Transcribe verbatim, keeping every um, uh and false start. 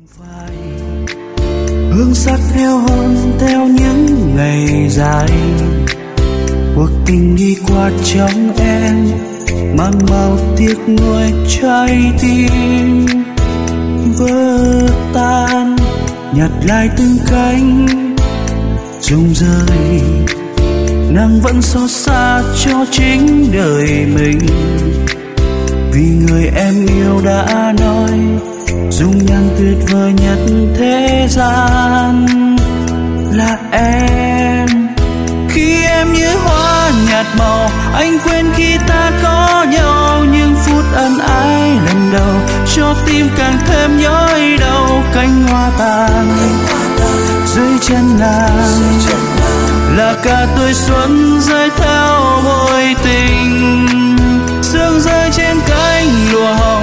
hương sắc theo hôn theo những ngày dài, cuộc tình đi qua trong em mang màu tiếc nuối trái tim vỡ tan, nhặt lại từng cánh rụng rơi, nàng vẫn xót xa cho chính đời mình, vì người em yêu đã nói dung nhan tuyệt vời nhất thế gian là em. Khi em như hoa nhạt màu, anh quên khi ta có nhau, những phút ân ái lần đầu cho tim càng thêm nhói đau. Cánh hoa tàn dưới chân nàng là cả tuổi xuân rơi theo vội tình, sương rơi trên cánh lụa hồng